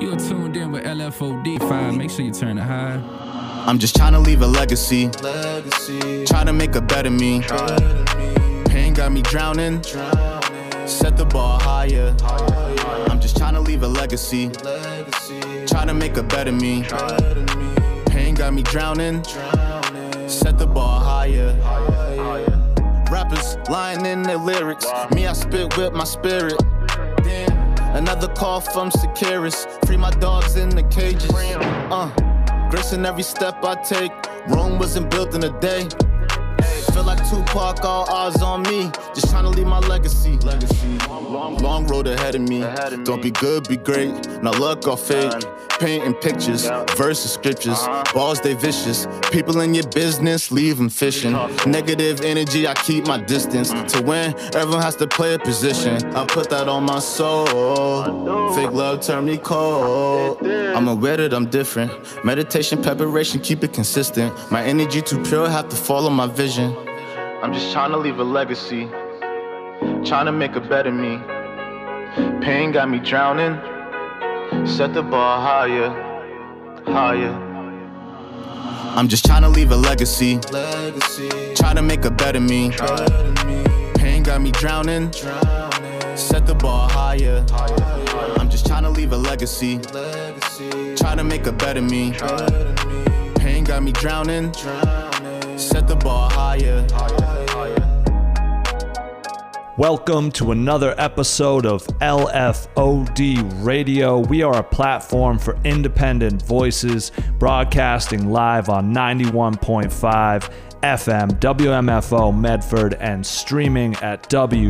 You are tuned in with LFOD 5. Make sure you turn it high. I'm just trying to leave a legacy. Trying to make a better me. Pain got me drowning. Set the bar higher. I'm just trying to leave a legacy. Trying to make a better me. Pain got me drowning. Set the bar higher. Rappers lying in their lyrics. Me, I spit with my spirit. Damn. Another call from Securus. Free my dogs in the cages. Grace in every step I take. Rome wasn't built in a day. Feel like Tupac, all eyes on me. Just trying to leave my legacy. Long road ahead of me. Don't be good, be great. Now luck or fate. Painting pictures, verses, scriptures. Balls, they vicious. People in your business, leave them fishing. Negative energy, I keep my distance. To win, everyone has to play a position. I put that on my soul. Fake love turn me cold. I'm aware that I'm different. Meditation, preparation, keep it consistent. My energy too pure, have to follow my vision. I'm just trying to leave a legacy. Trying to make a better me. Pain got me drowning. Set the bar higher, higher. I'm just trying to leave a legacy. Trying to make a better me. Pain got me drowning. Set the bar higher. I'm just trying to leave a legacy. Trying to make a better me. Pain got me drowning. Set the bar higher. Welcome to another episode of LFOD Radio. We are a platform for independent voices, broadcasting live on 91.5 FM, WMFO Medford, and streaming at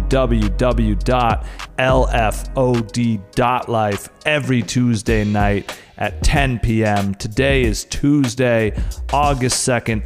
www.lfod.life every Tuesday night at 10 p.m. Today is Tuesday, August 2nd,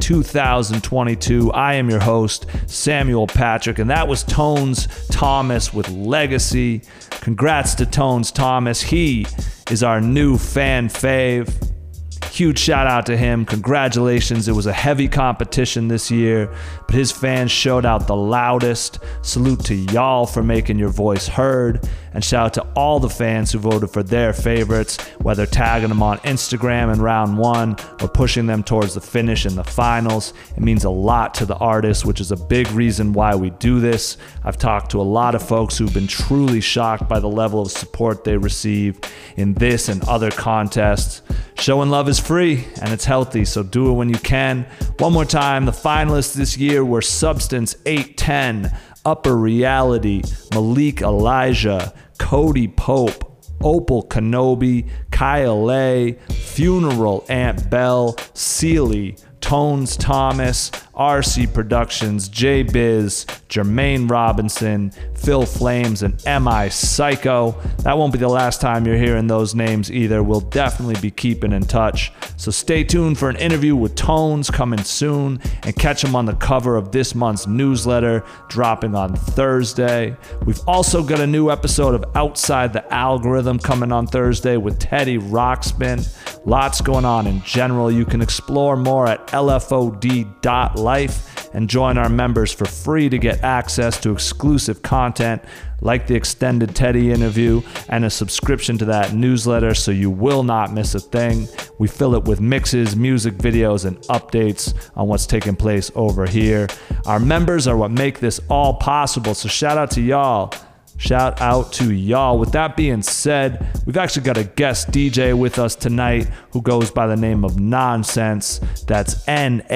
2022. I am your host, Samuel Patrick, and that was Tones Thomas with Legacy. Congrats to Tones Thomas. He is our new fan fave. Huge shout out to him. Congratulations. It was a heavy competition this year, but his fans showed out the loudest. Salute to y'all for making your voice heard. And shout out to all the fans who voted for their favorites, whether tagging them on Instagram in round one or pushing them towards the finish in the finals. It means a lot to the artists, which is a big reason why we do this. I've talked to a lot of folks who've been truly shocked by the level of support they receive in this and other contests. Showing love is free and it's healthy, so do it when you can. One more time, the finalists this year were Substance 810, Upper Reality, Malik Elijah, Cody Pope, Opal Kenobi, Kyle A, Funeral Aunt Bell, Sealy, Tones Thomas, RC Productions, J Biz, Jermaine Robinson, Phil Flames, and MI Psycho. That won't be the last time you're hearing those names either. We'll definitely be keeping in touch. So stay tuned for an interview with Tones coming soon, and catch him on the cover of this month's newsletter dropping on Thursday. We've also got a new episode of Outside the Algorithm coming on Thursday with Teddy Rockspin. Lots going on in general. You can explore more at lfod.life and join our members for free to get access to exclusive content like the extended Teddy interview and a subscription to that newsletter, so you will not miss a thing. We fill it with mixes, music videos, and updates on what's taking place over here. Our members are what make this all possible, so shout out to y'all. Shout out to y'all. With that being said, we've actually got a guest DJ with us tonight who goes by the name of Nonsense. That's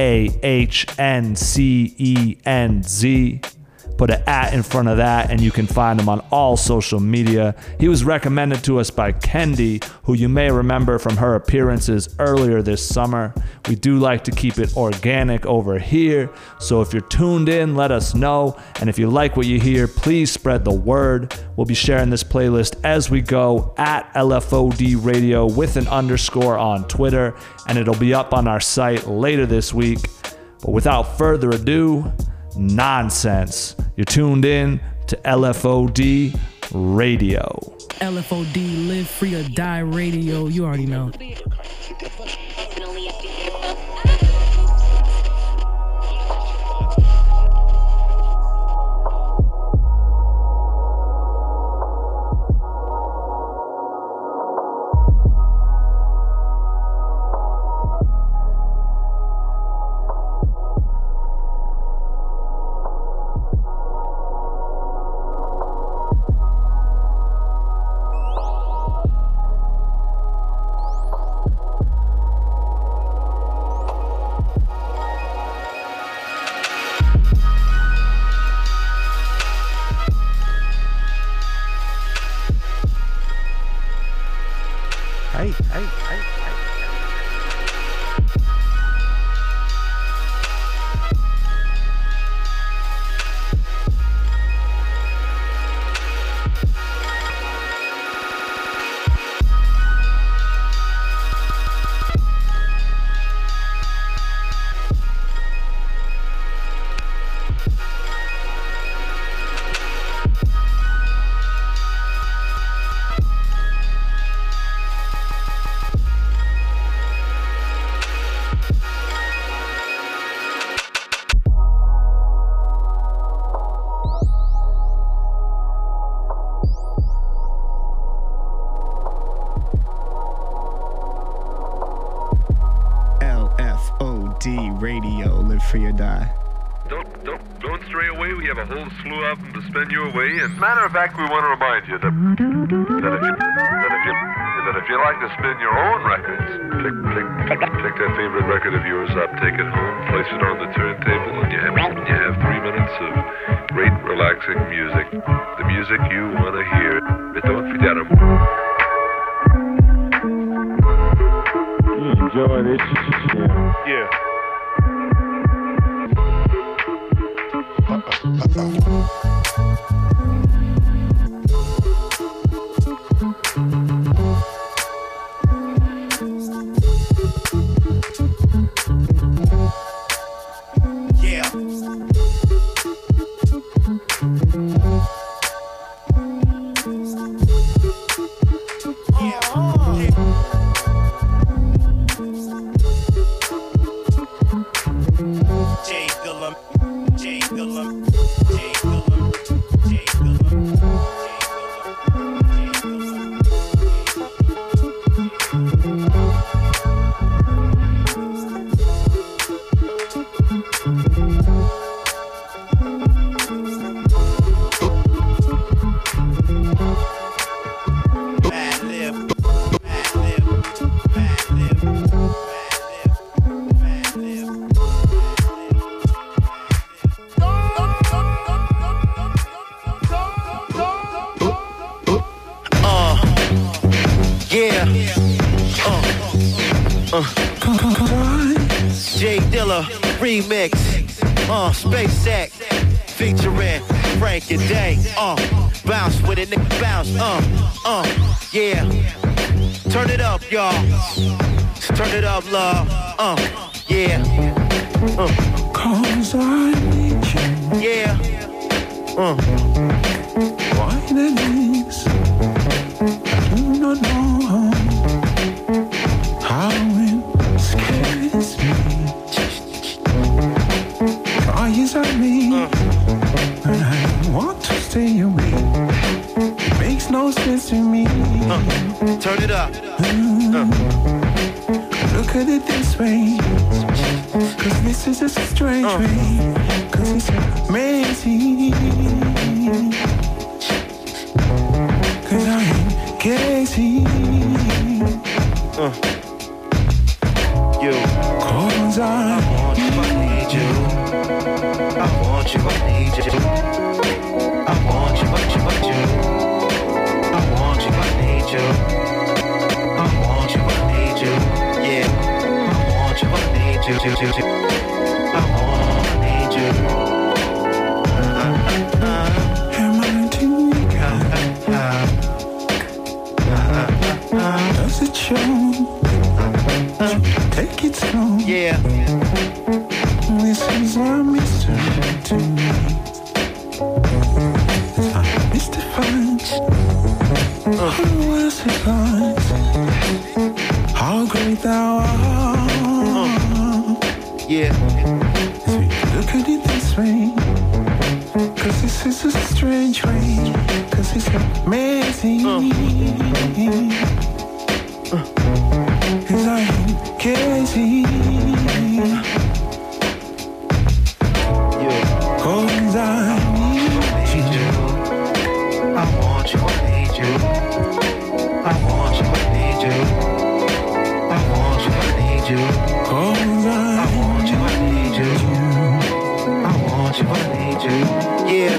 Nahncenz. Put an @ in front of that and you can find him on all social media. He was recommended to us by Kendi, who you may remember from her appearances earlier this summer. We do like to keep it organic over here, so if you're tuned in, let us know. And if you like what you hear, please spread the word. We'll be sharing this playlist as we go at LFOD Radio with an underscore on Twitter, and it'll be up on our site later this week. But without further ado, Nonsense. You're tuned in to LFOD Radio. LFOD, live free or die radio. You already know. LFOD Radio, live free or die. Don't stray away. We have a whole slew of them to spin your way. And matter of fact, we want to remind you that if you like to spin your own records, pick that favorite record of yours up, take it home, place it on the turntable, and you have 3 minutes of great, relaxing music. The music you want to hear. But don't forget them. You enjoy this? Yeah. Jay Dilla remix, Space Act, featuring Frank and Day, bounce with it, nigga, bounce, yeah. Turn it up, y'all. Turn it up, love, yeah. Cause I need you. Yeah. Why it is I do not know how it scares me. Tries at me, and I want to stay away. It makes no sense to me. Turn it up. Look at it this way, cause this is just a strange way, cause it's amazing, cause I ain't gazing, You. cause I need you. I want you, I need you. I want you, but you. I want you, I need you. I want you, I need you. Yeah. I want you, I need you. I want, I need you. am I too weak? Does it show? Take it slow. Yeah. This is a mystery to me. I'm mystified. Who else it lies? How great thou art. Yeah. Look at it this way, cause this is a strange way, cause it's amazing, cause I ain't gazing, cause I need you. I want you, I need you. I want you, I need you. I want you, I need you. Cause I want you, I need you. I want you, I need you. Yeah.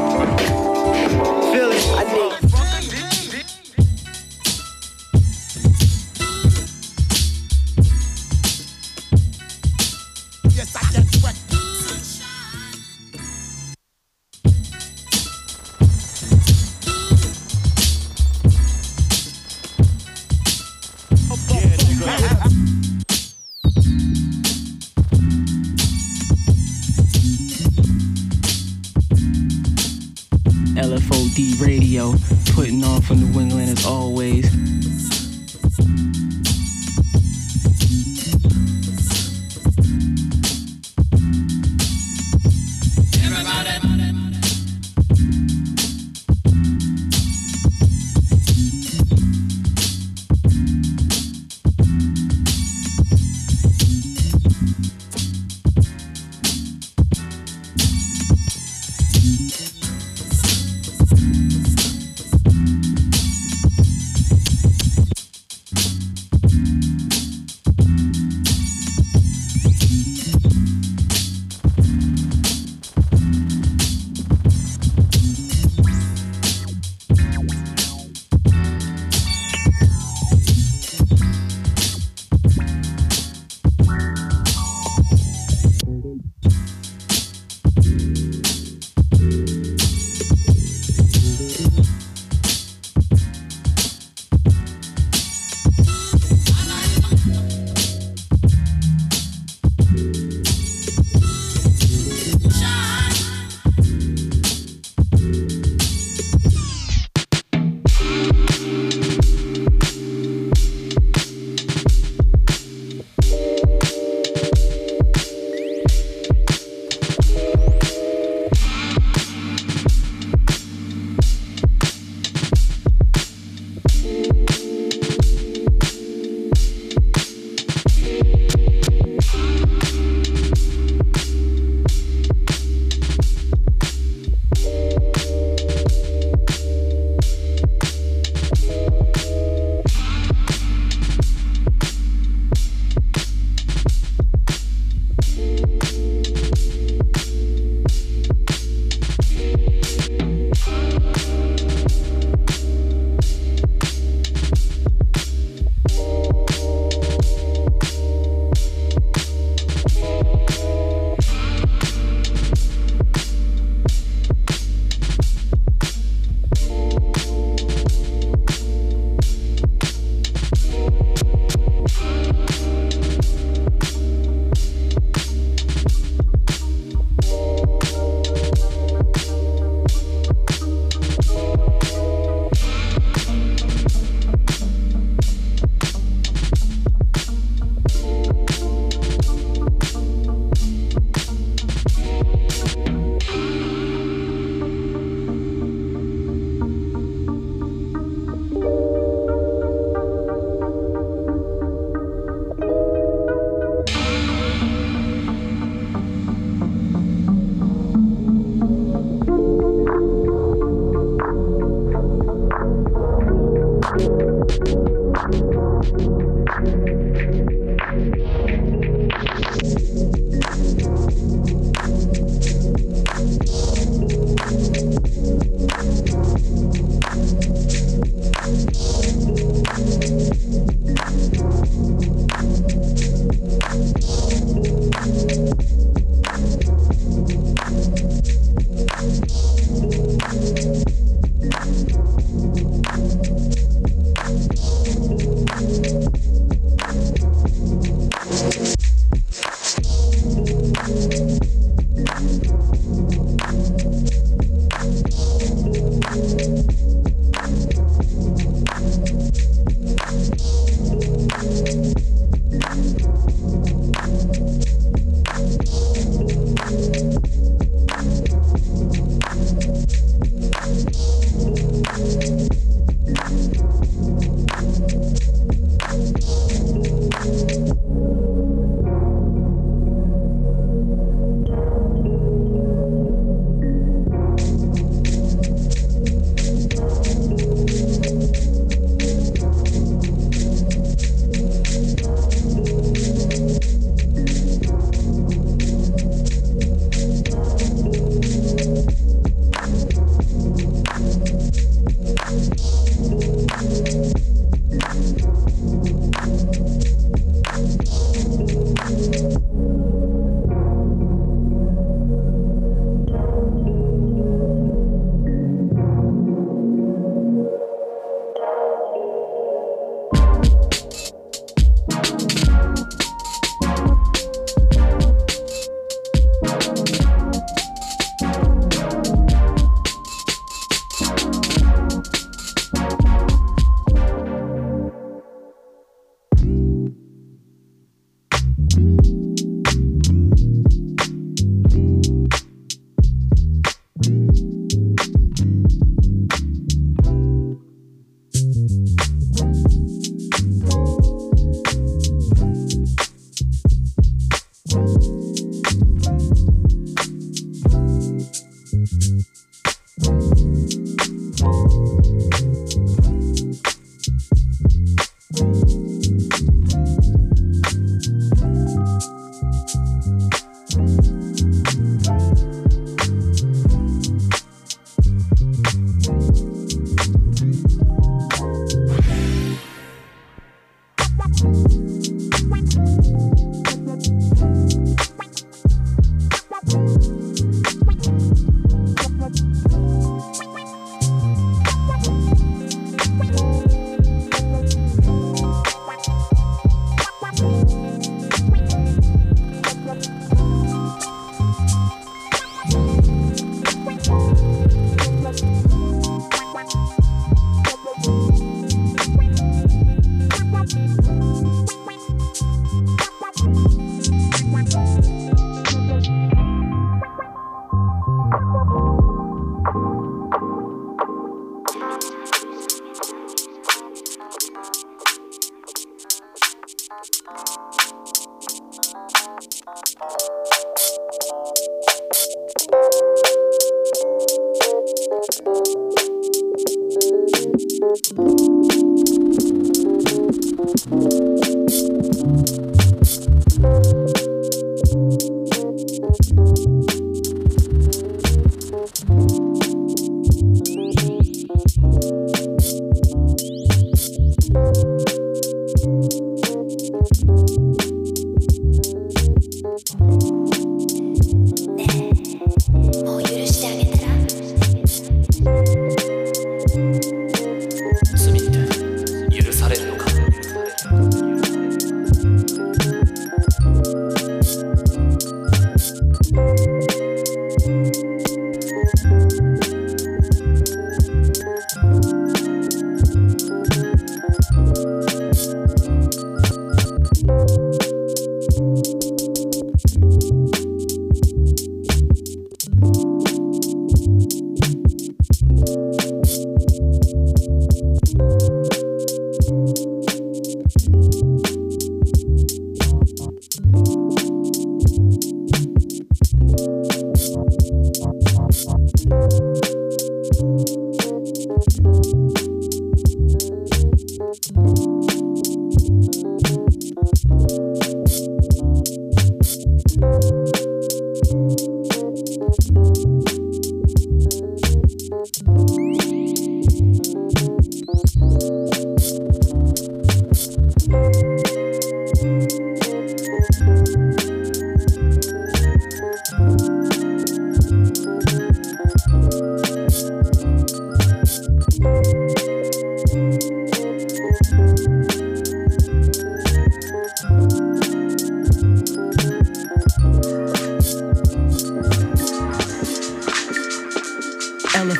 Feel it. I need.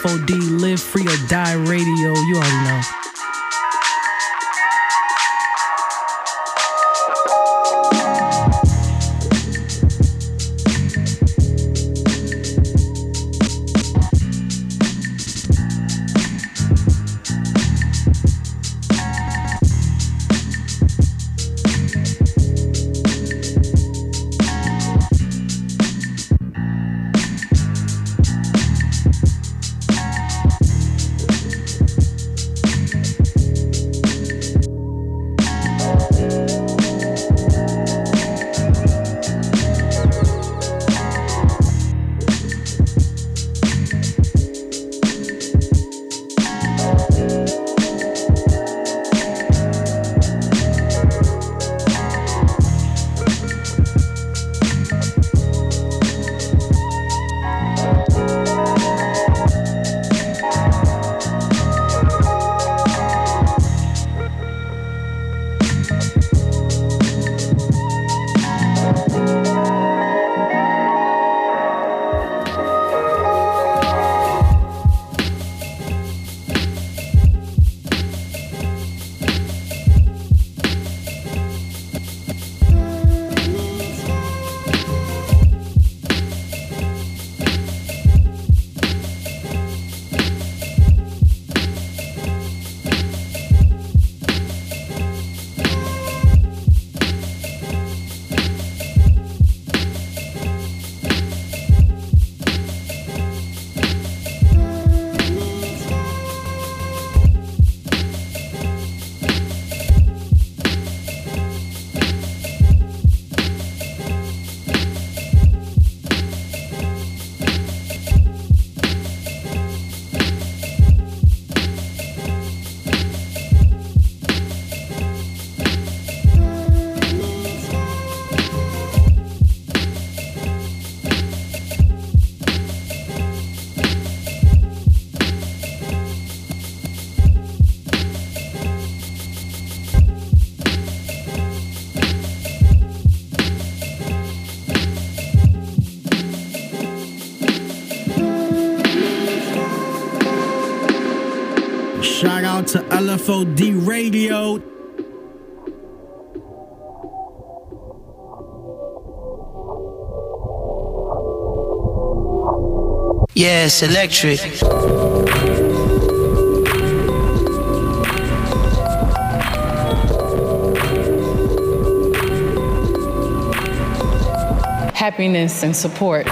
LFOD, Live Free or Die Radio. You already know. Shout out to LFOD Radio. Yeah, it's electric. Happiness and support.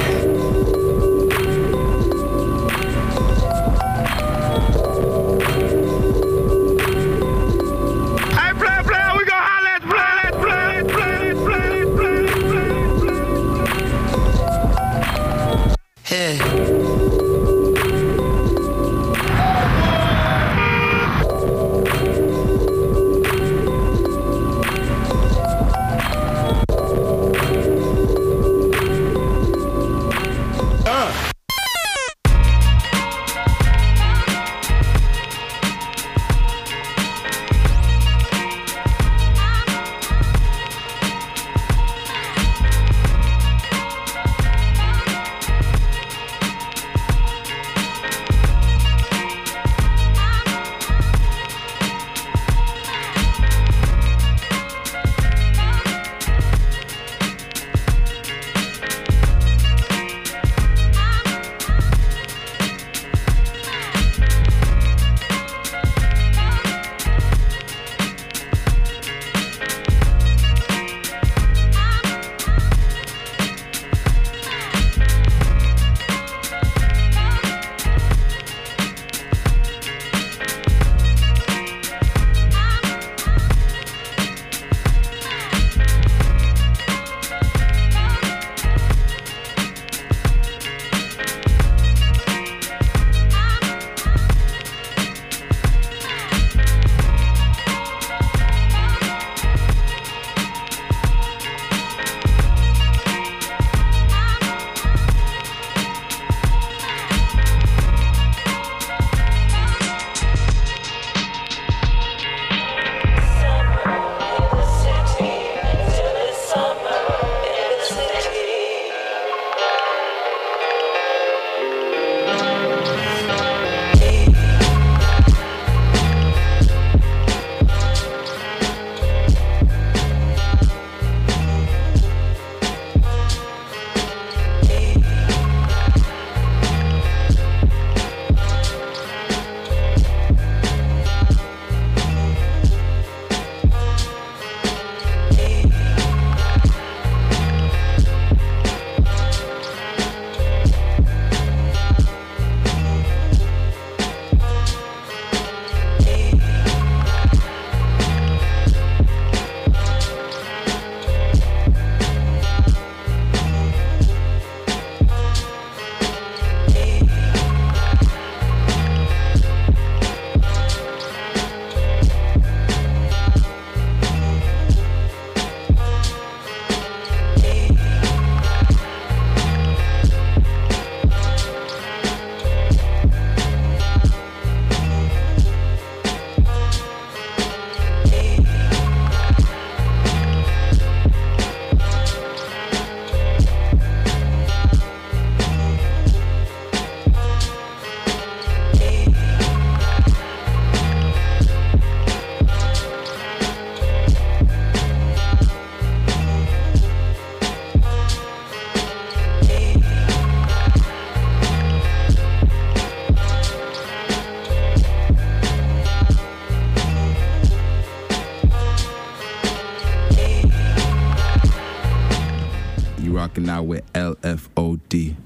rocking out with LFOD.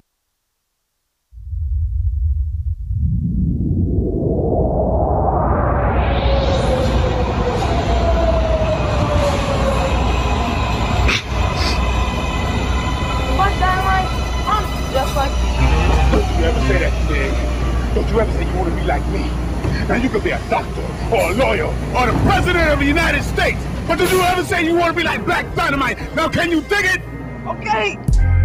Just like don't you ever say that, Stig. Don't you ever say you want to be like me. Now you could be a doctor, or a lawyer, or the president of the United States. But don't you ever say you want to be like Black Dynamite. Now can you dig it? Okay.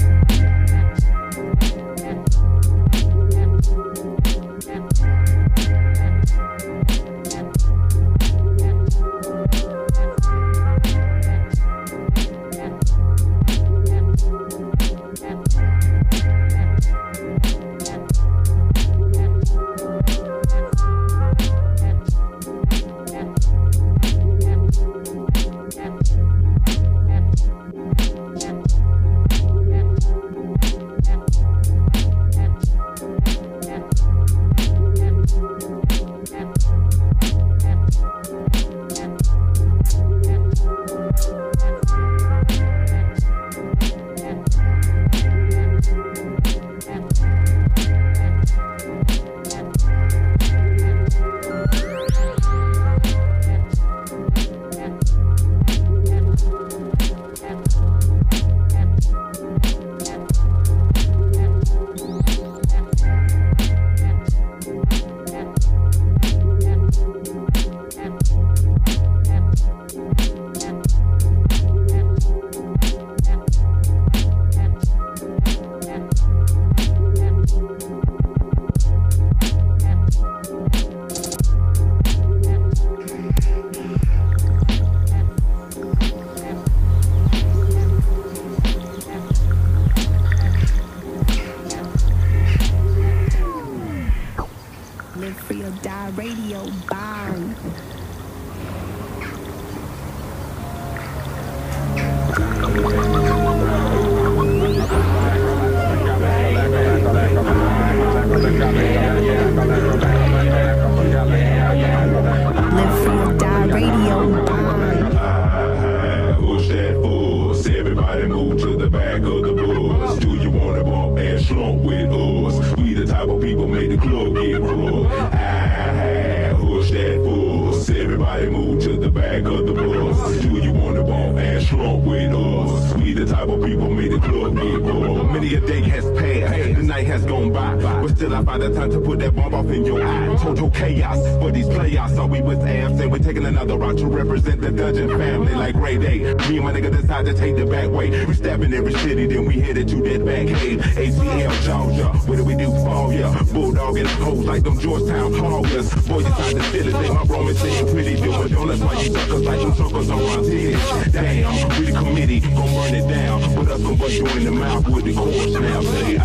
To take the back way. We stabbing every city, then we headed to that back cave. ACL, Georgia, what do we do for ya? Bulldog and hoes like them Georgetown Hoggers. Boy, you tried to steal it, they my Roman saying pretty doing donuts while you suckers like them suckers on my titties. Damn, we the committee, gon' burn it down. But us gon' bust you in the mouth with the chorus now. Say,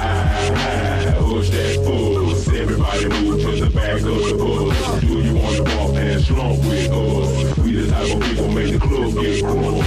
push that fools. Everybody move to the back of the bus. Do you want to walk and slump with us? We the type of people make the club get cool.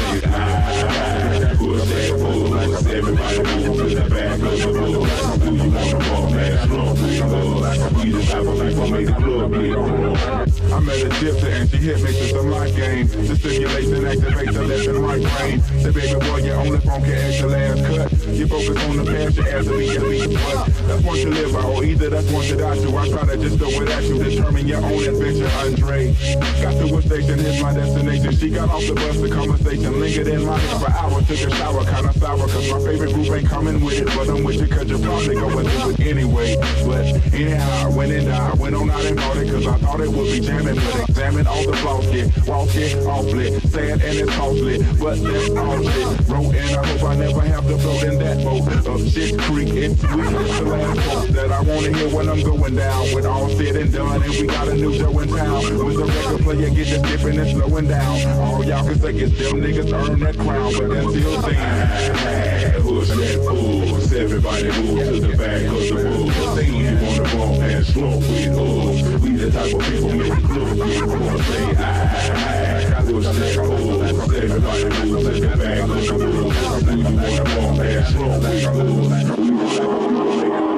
Push that fools. Everybody move to the back of the bus. Do you want to walk and slump with us? We the type of people make the club get cool. I met a gypsy and she hit me to some life game. The stimulation activates the left and right brain. The baby boy, your only phone can ask your last cut. You focus on the past, your ass will be your lead. That's one to live by, or either that's one to die to. I try to just throw it at you, determine your own adventure, Andre. Got to a station, here's my destination. She got off the bus, the conversation lingered in my head for hours. Took a shower, kinda sour, cause my favorite group ain't coming with it. But I'm with you, cause you're probably going through it anyway. But anyhow, I went and I went on out and bought it, cause I thought it would be jamming. But examine all the flaws, walk it awfully, sad and it's costly. But that's all shit. Wrote and I hope I never have to float in that boat. Up shit creek, it's sweet. It's the last quote that I wanna hear when I'm going down. With all said and done, and we got a new show in town. When the record player get to skipping and slowing down, all y'all can say is them niggas earn that crown, but that's still saying, push that fools. Everybody move to the back of the bus. Say you wanna walk and slump with us. We the type of people make the club get cool. Say push that fools. Everybody move to the back of the bus. Do you wanna walk and slump with us? We the type of people make it.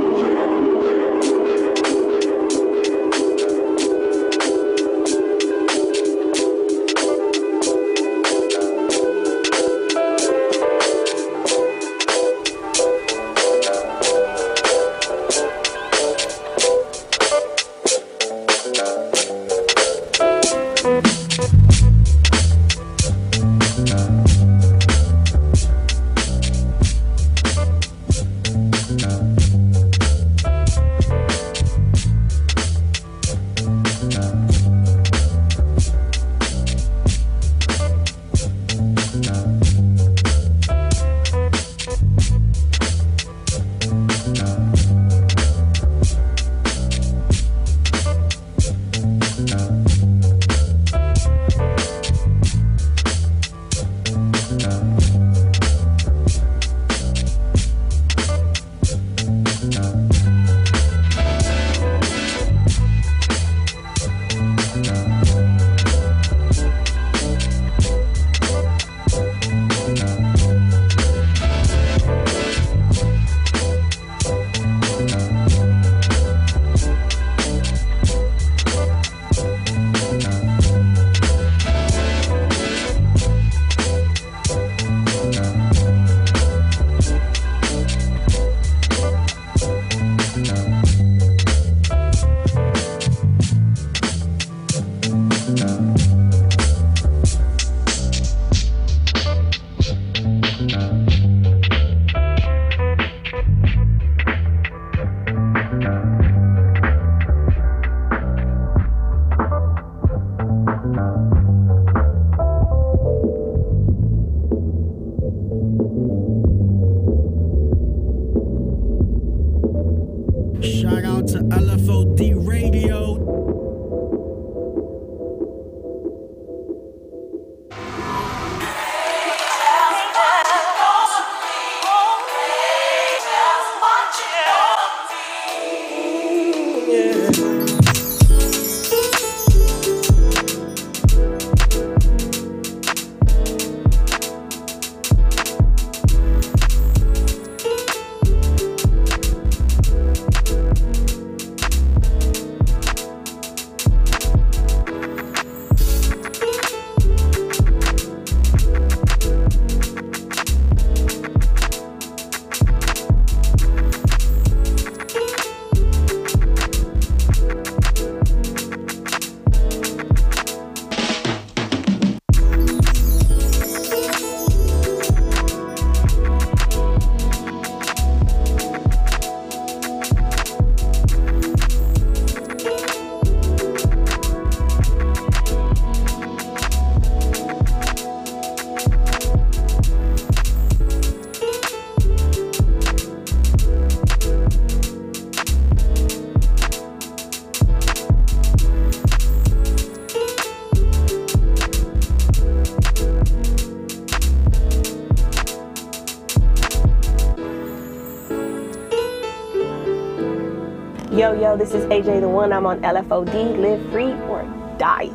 Yo, this is AJ the One. I'm on LFOD, Live Free or Die.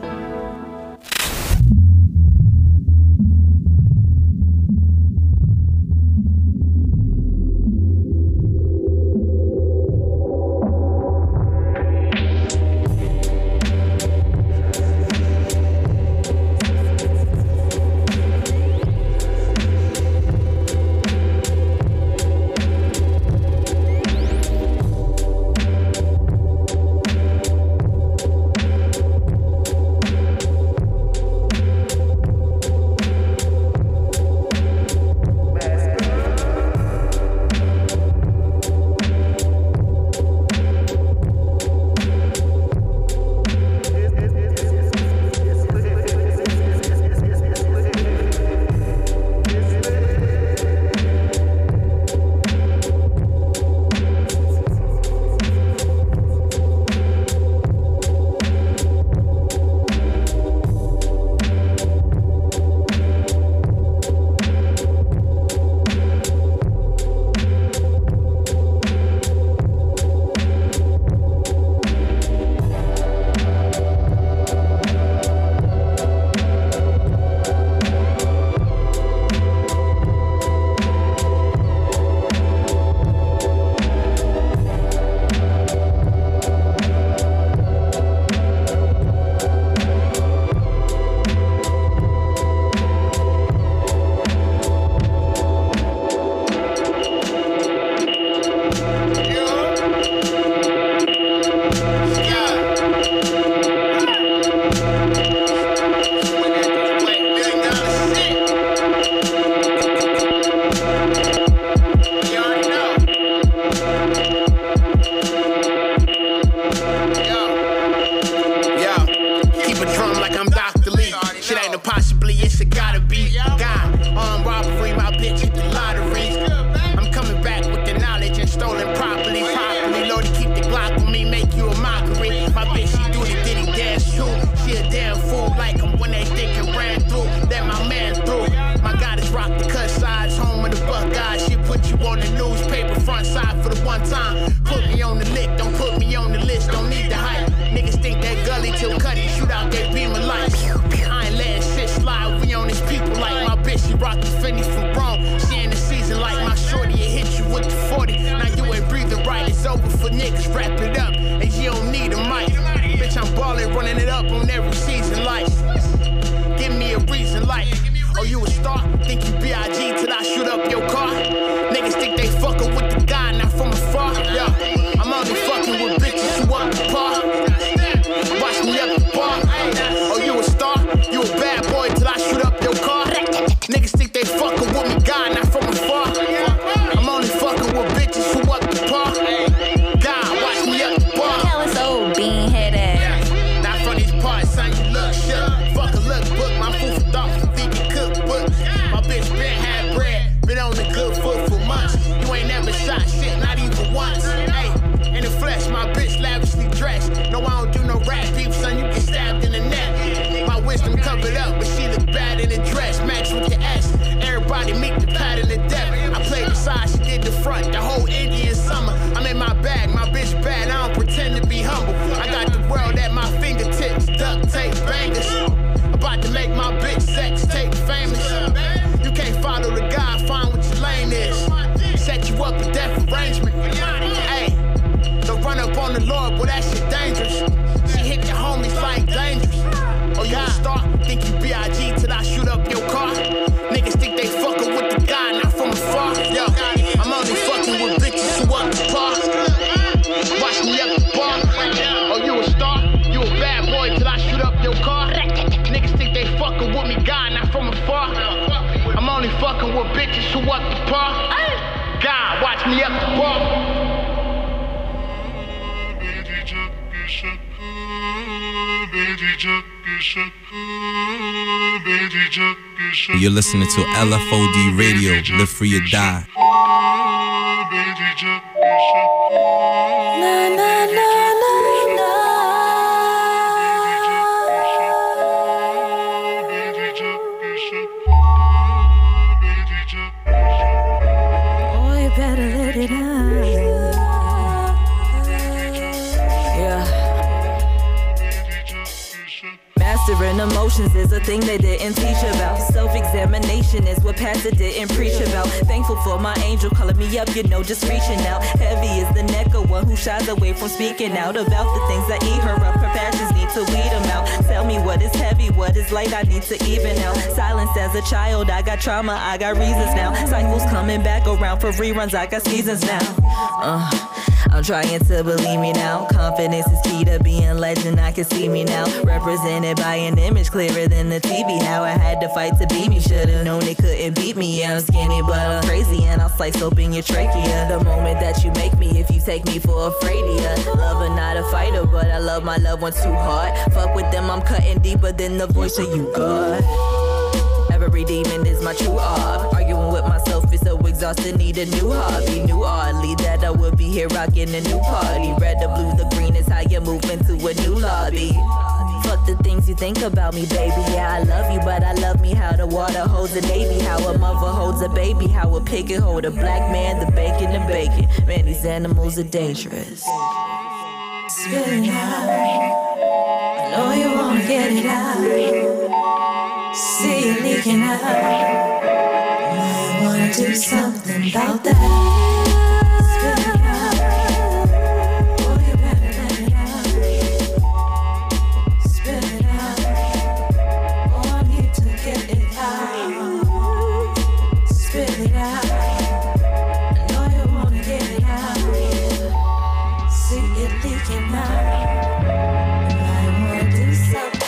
You're listening to LFOD Radio, Live Free or Die. Oh, you better let it out. Different emotions is a thing they didn't teach about. Self-examination is what Pastor didn't preach about. Thankful for my angel calling me up, you know, just reaching out. Heavy is the neck of one who shies away from speaking out about the things that eat her up. Her passions need to weed them out. Tell me what is heavy, what is light, I need to even out. Silence as a child, I got trauma, I got reasons now. Cycles coming back around for reruns, I got seasons now. I'm trying to believe me now. Confidence is key to being legend, I can see me now. Represented by an image clearer than the TV. How I had to fight to beat me, should've known they couldn't beat me. Yeah, I'm skinny but I'm crazy and I'll slice open your trachea. The moment that you make me, if you take me for a fraidia. Lover, not a fighter, but I love my loved ones too hard. Fuck with them, I'm cutting deeper than the voice of you, God. Every demon is my true art. Arguing with myself is so exhausted, need a new hobby. New oddly that I would be here rocking a new party. Red, the blue, the green is how you move into a new lobby. Fuck the things you think about me, baby. Yeah, I love you, but I love me how the water holds a navy. How a mother holds a baby. How a pig can hold a black man, the bacon, the bacon. Man, these animals are dangerous. Spit it out. I know you wanna get it out. See you leaking out. I wanna do something about that. Spit it out. Oh, you better let it out. Spit it out. Oh, I need to get it out. Spit it out. I know you wanna get it out. See it leaking out. I wanna do something.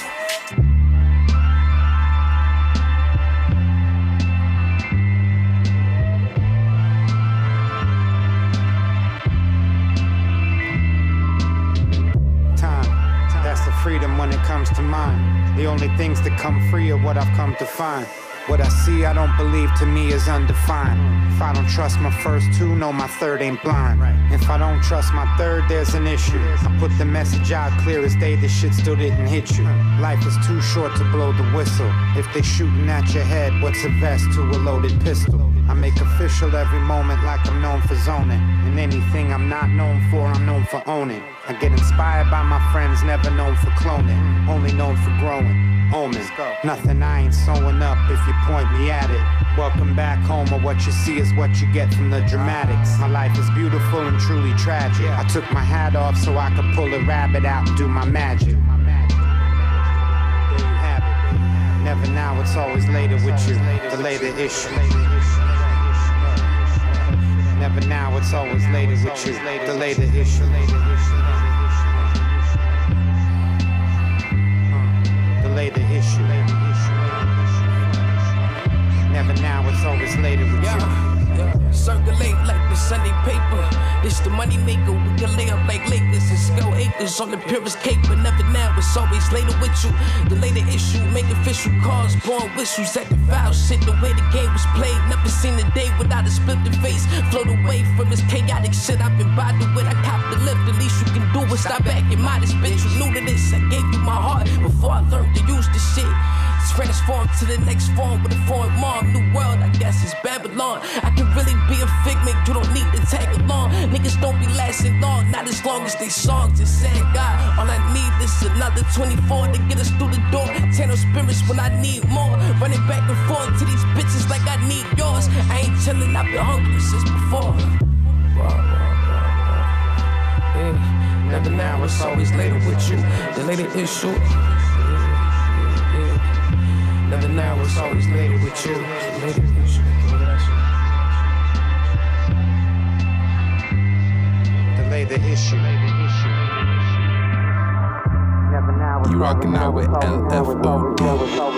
Freedom when it comes to mine. The only things that come free are what I've come to find. What I see, I don't believe, to me is undefined. If I don't trust my first two, no, my third ain't blind. If I don't trust my third, there's an issue. I put the message out clear as day, this shit still didn't hit you. Life is too short to blow the whistle. If they shooting at your head, what's a vest to a loaded pistol? I make official every moment like I'm known for zoning. And anything I'm not known for, I'm known for owning. I get inspired by my friends, never known for cloning, only known for growing. Omen, nothing I ain't sewing up if you point me at it. Welcome back home, or what you see is what you get from the dramatics. My life is beautiful and truly tragic. I took my hat off so I could pull a rabbit out and do my magic. There you have it. Never now, it's always later with you. The later issue. Never now, it's always later with you. The later issue. The later issue. Never now, it's always later with you. Circulate like the Sunday paper. This the money maker. We can lay up like Lakers and scale acres on the purest cake. But never now, it's always later with you. The later issue, make official calls, blowing whistles at the foul shit. The way the game was played, never seen a day without a split the face. Float away from this chaotic shit I've been bothered with. I cop the lift, the least you can do is stop acting modest, bitch. You new to this, I gave you my heart before I learned to use this shit. Transformed to the next form with a foreign mom. New world, I guess it's Babylon. I can really be a figment, you don't need to tag along. Niggas don't be lasting long, not as long as they songs. It's sad God, all I need is another 24 to get us through the door. Channel spirits when I need more. Running back and forth to these bitches like I need yours. I ain't chillin', I've been hungry since before. Yeah. Never now, it's always later with you. The later issue. Never now, it's always later with you. Later issue. The later issue. Never now, you rockin' out with LFOD.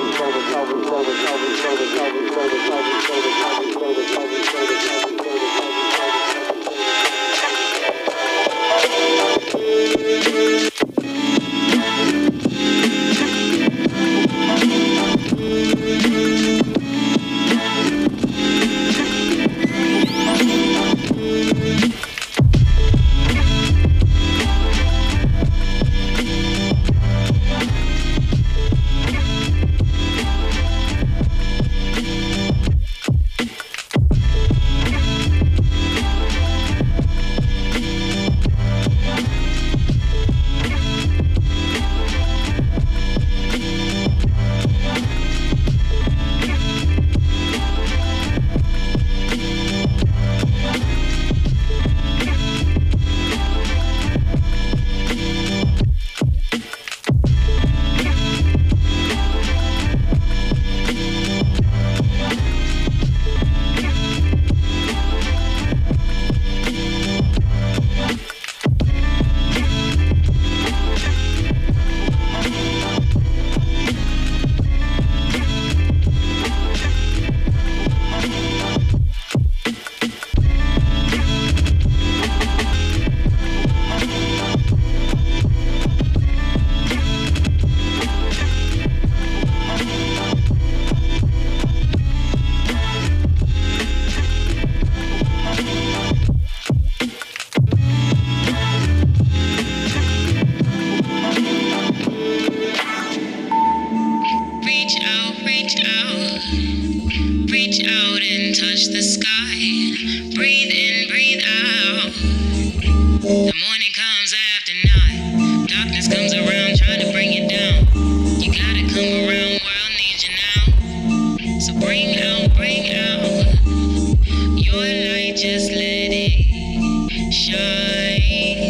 Reach out and touch the sky. Breathe in, breathe out. The morning comes after night. Darkness comes around trying to bring you down. You gotta come around, world needs you now. So bring out, bring out your light, just let it shine.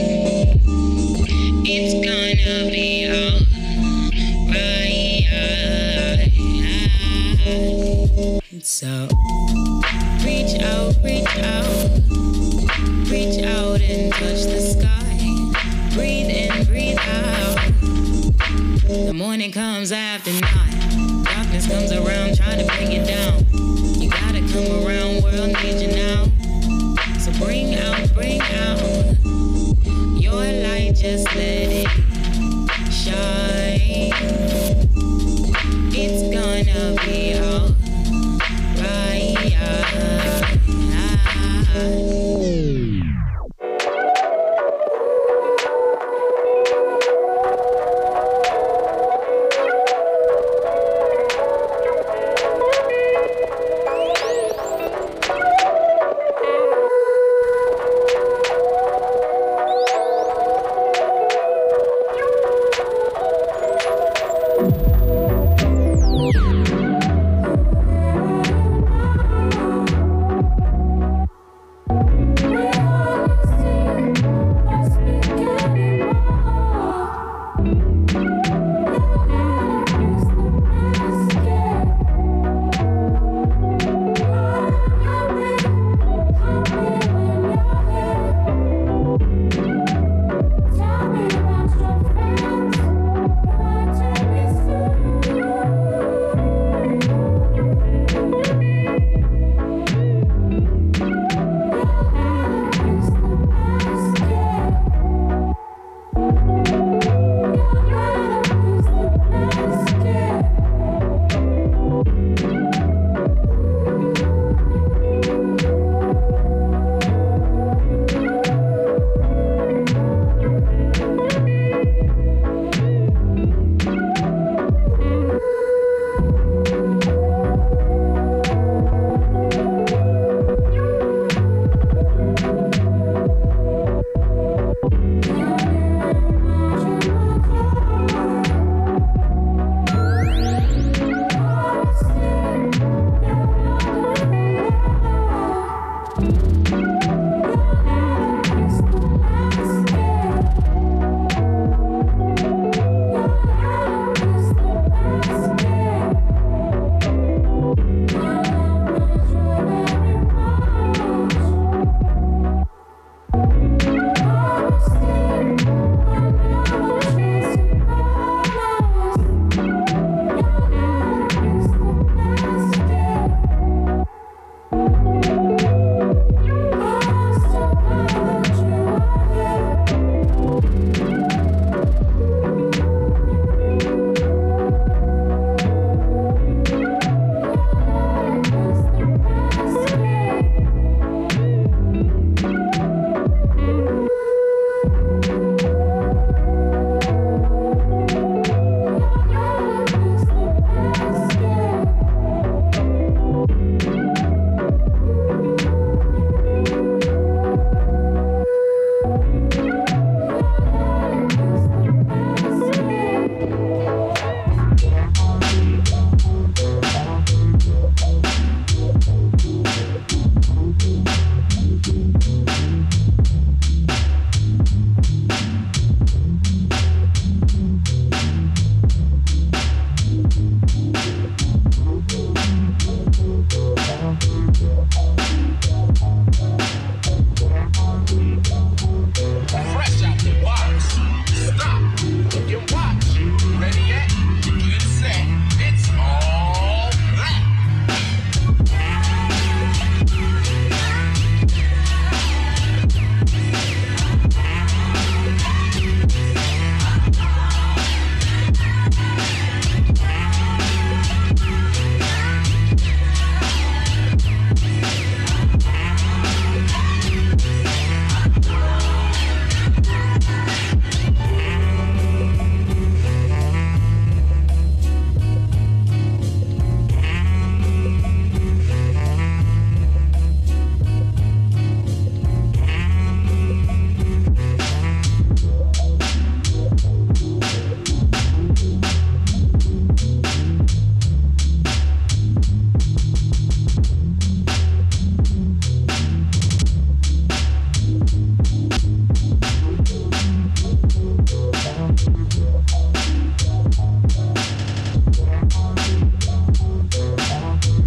It's gonna be alright. So reach out, reach out. Reach out and touch the sky. Breathe in, breathe out. The morning comes after night. Darkness comes around trying to bring you down. You gotta come around, world needs you now. So bring out, bring out your light, just let it shine. It's gonna be alright.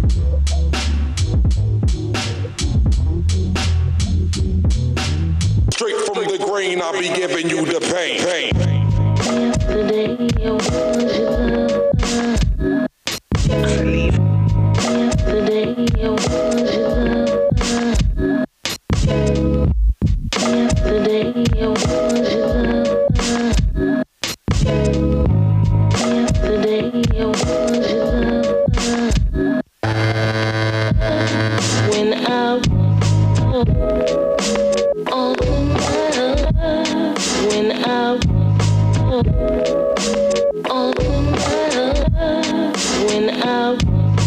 Straight from the green, I'll be giving you the pain. Yesterday it was your love. Yesterday it was your love. Yesterday it was your love. Yesterday it was your love. When I was all the love. When I was all the love. When I was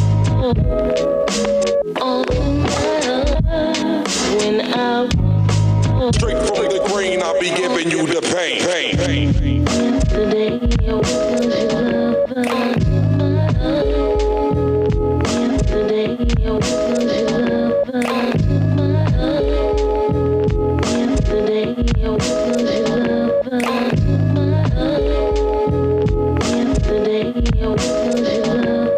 all the love. When I was straight from the green, I'll be giving you the pain. Yesterday it was your love. Yesterday it was your love. Yesterday it was your love. Yesterday it was your love.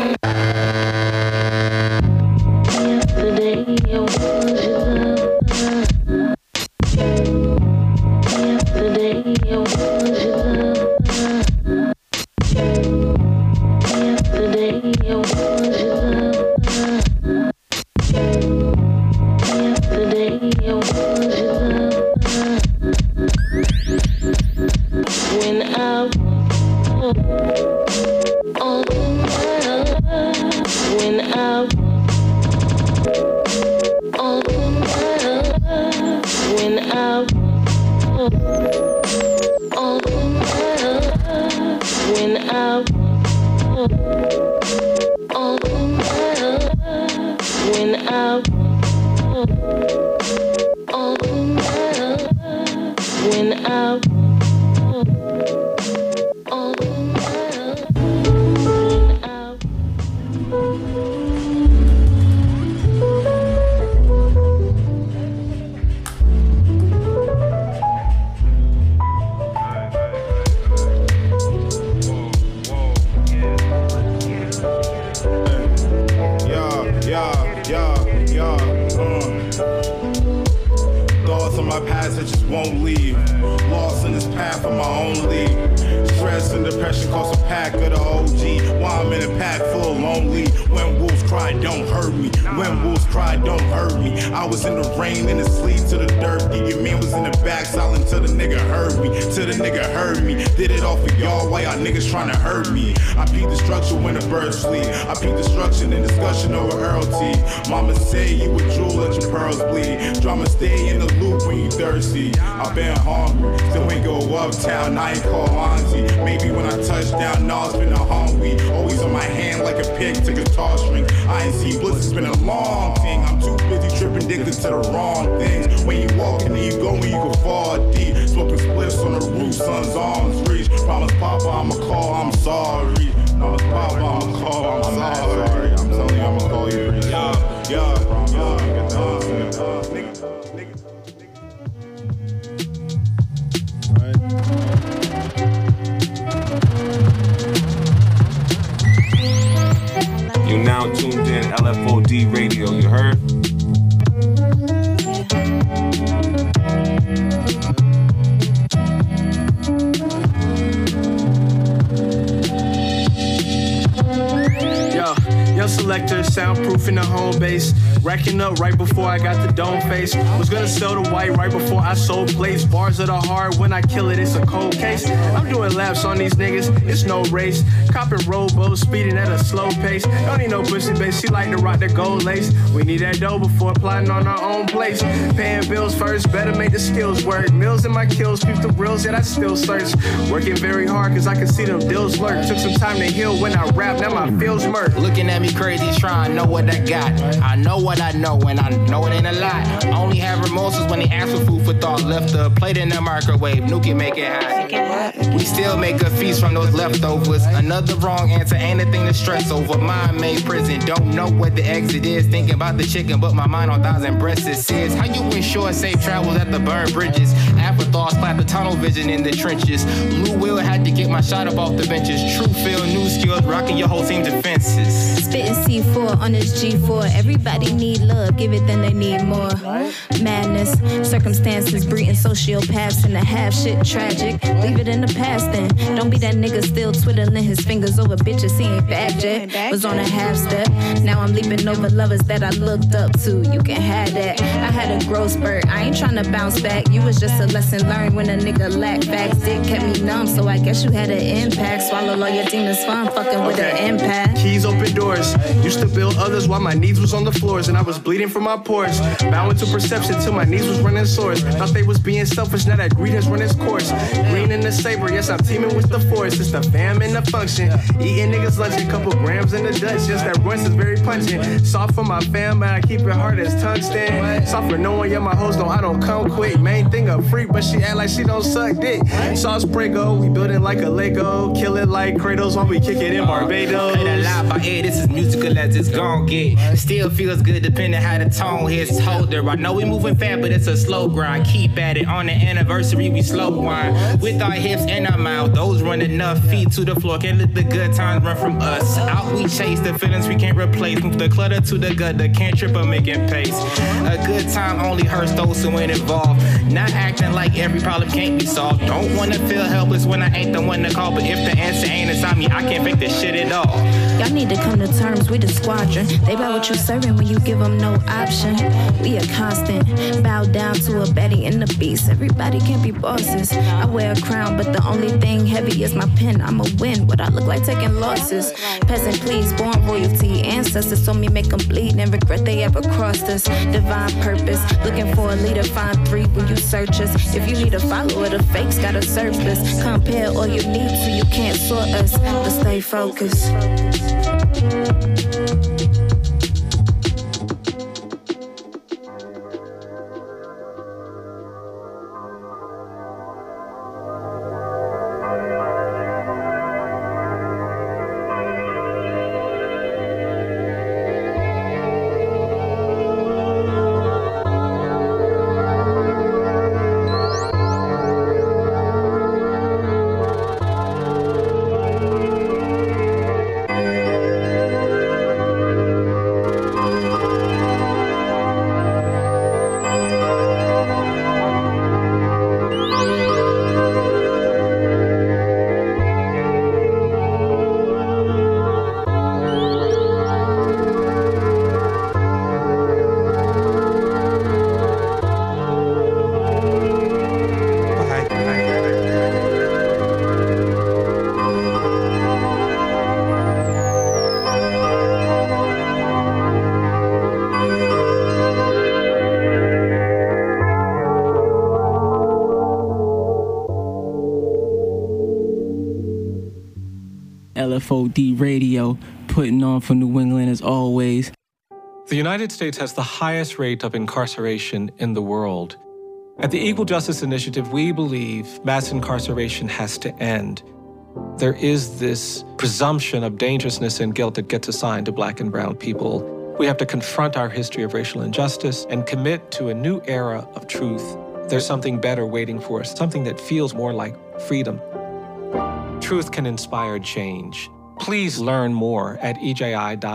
Yesterday it was your love. Yesterday it was your love. Yesterday it was your love. Yesterday it was your love. When I was all the love. When I was all the love. When I was all the love. When I was all the love. When I was all the love. When I was all the love. Thoughts on my past that just won't leave. Lost in this path of my own league. Stress and depression cost a pack of the OG. While I'm in a pack full of lonely. When wolves cry, don't hurt me. When wolves cry, don't hurt me. I was in the rain, in the sleet, to the dirt. Your man was in the back, silent till the nigga heard me. Till the nigga heard me. Did it all for y'all, why y'all niggas trying to hurt me? I peep destruction when the birds flee. I peep destruction and discussion over Earl T. Mama say you a jewel, let your pearls bleed. Drama stay in the loop when you thirsty. I've been hungry, still ain't go uptown, I ain't call auntie. Maybe when I touch down, nah, it's been a hungry. Always on my hand like a pig to guitar string. I ain't seen bliss, it's been a long thing. I'm too busy tripping, addicted to the wrong things. When you walk and then you go and you can fall deep. Smoking spliffs on the roof, son's arms reach. Promise Papa I'ma call, I'm sorry. Promise Papa I'ma call, I'm sorry. I'm telling you I'ma call you. You now tuned in LFOD Radio, you heard? Yo, selector, soundproof in the home base. Racking up right before I got the dome face. Was gonna sell the white right before I sold plates. Bars of the hard, when I kill it, it's a cold case. I'm doing laps on these niggas, it's no race. Copping robo, speeding at a slow pace. Don't need no pussy bass, she like to rock the gold lace. We need that dough before plotting on our own place. Paying bills first, better make the skills work. Mills in my kills, peep the reels, yet I still search. Working very hard, cause I can see them deals lurk. Took some time to heal when I rap, now my feels murk. Looking at me crazy, trying to know what I got. I know what I know, and I know it ain't a lot. Only have remorses when they ask for food for thought. Left the plate in the microwave, nuke it, make it hot. We still make a feast from those leftovers. Another wrong answer ain't a thing to stress over. Mind made prison, don't know what the exit is. Thinking about the chicken, but my mind on thousand breasts it says. How you ensure safe travels at the burned bridges? Afterthoughts clap the tunnel vision in the trenches. Lou Will had to get my shot up off the benches. True feel, new skills, rocking your whole team defenses. Spitting C4 on this G4. Everybody need love, give it then they need more. Madness, circumstances breeding sociopaths in the half shit tragic. Leave it in the past then. Don't be that nigga still twiddling his fingers over bitches he ain't back yet. Was on a half step. Now I'm leaping over lovers that I looked up to. You can have that. I had a growth spurt. I ain't trying to bounce back. You was just a lesson learned when a nigga lacked facts. Dick kept me numb, so I guess you had an impact. Swallow all your demons fun, fucking with an impact. Keys open doors. Used to build others while my knees was on the floors and I was bleeding from my pores. Bowing to perception till my knees was running sores. Thought they was being selfish, now that greed has run its course. Green in the saber, yes, I'm teaming with the force. It's the fam and the function. Eating niggas lunch, a couple grams in the Dutch. Yes, that runs is very pungent. Soft for my fam, but I keep it hard as tungsten. Soft for no one, yeah, my hoes know I don't come quick. Main thing a freak, but she act like she don't suck dick. Sauce Prego, we build it like a Lego. Kill it like Kratos while we kick it in Barbados. Play that loud by ear, this is musical as it's gon' get. Still feels good depending how the tone hits holder. I know we moving fast, but it's a slow grind. Keep at it, on the anniversary we slow wind. With our hips and our mouth, those run enough feet to the floor. Can't let the good times run from us. Out we chase the feelings we can't replace. Move the clutter to the gutter, can't trip or making pace. A good time only hurts those who ain't involved. Not acting like every problem can't be solved. Don't wanna feel helpless when I ain't the one to call. But if the answer ain't inside me, I can't fake this shit at all. Y'all need to come to terms with the squadron. They buy what you serving when you give them no option. We a constant, bow down to a Betty and the Beast. Everybody can be bosses. I wear a crown, but the only thing heavy is my pen. I'ma win what I look like taking losses. Peasant please, born royalty. Ancestors told me make them bleed and regret they ever crossed us. Divine purpose, looking for a leader, find three when you search us. If you need a follower, the fakes got a surplus. Compare all you need so you can't sort us, but stay focused. LFOD Radio, putting on for New England as always. The United States has the highest rate of incarceration in the world. At the Equal Justice Initiative, we believe mass incarceration has to end. There is this presumption of dangerousness and guilt that gets assigned to Black and brown people. We have to confront our history of racial injustice and commit to a new era of truth. There's something better waiting for us, something that feels more like freedom. Truth can inspire change. Please learn more at EJI.org.